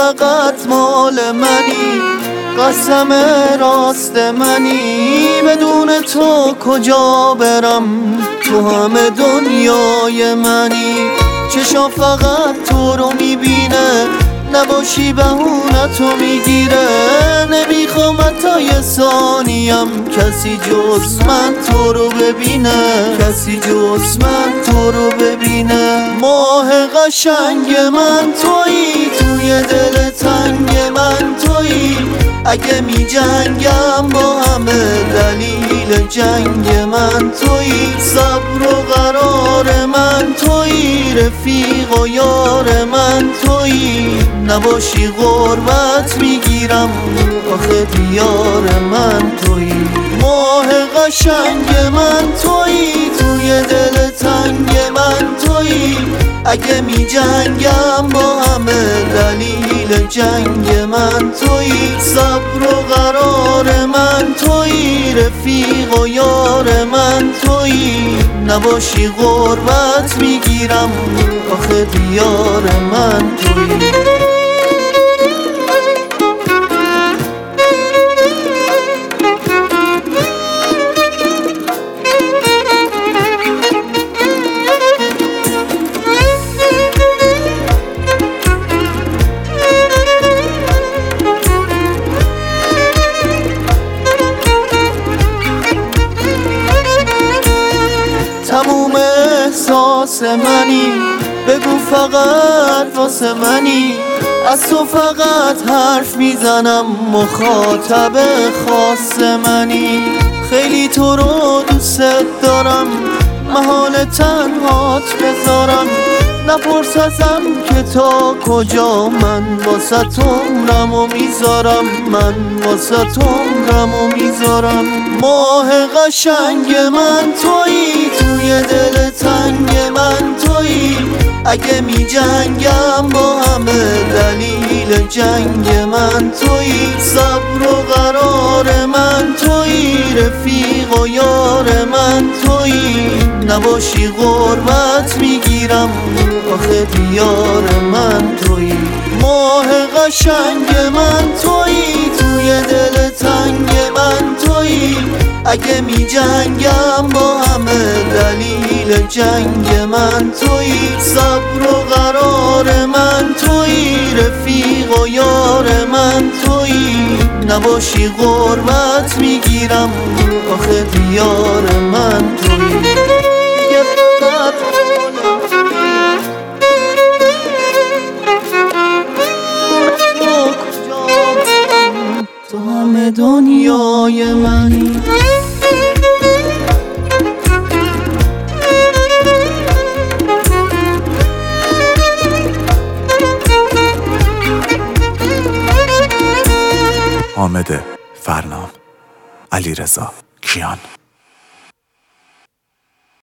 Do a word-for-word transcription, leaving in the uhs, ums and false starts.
فقط مال منی، قسم راست منی. بدون تو کجا برم، تو همه دنیای منی. چشم فقط تو رو میبینه، نباشی بهونتو میگیره. نمیخوام حتی یه ثانیم کسی جز من تو رو ببینه، کسی جز من تو رو ببینه. ماه قشنگ من تویی، توی دل تنگ من تویی. اگه می جنگم با همه دلیل جنگ من تویی. صبر و قرار من تویی، رفیق و یار من تویی. نباشی غربت میگیرم، آخه دیار من تویی. ماه قشنگ من تویی، توی دل تنگ من تویی. اگه می جنگم با همه دلیل جنگ من تویی. صبر و قرار من تویی، رفیق و یار من تویی. نباشی غربت میگیرم، آخه دیار من تویی. تموم احساس منی، بگو فقط واسه منی. از تو فقط حرف میزنم، مخاطب خاص منی. خیلی تو رو دوست دارم، محال تنهات بذارم. نپرس ازم که تا کجا، من واسه تو عمرمو میذارم، من واسه تو عمرمو میذارم. ماه قشنگ من تویی، توی دل تنگ من تویی. اگه می جنگم با همه دلیل جنگ من تویی. صبر و قرار من تویی، رفیق و یار من تویی. نباشی غربت میگیرم، آخه دیار من تویی. ماه قشنگ من تویی، توی دل تنگ من تویی. اگه می جنگم با همه دلیل جنگ من تویی. صبر و قرار من تویی، رفیق و یار من تویی. نباشی غربت میگیرم، آخه دیار من تویی. دیگه فقط تو همه دنیای منی. حامد فرنام، علیرضا کیان.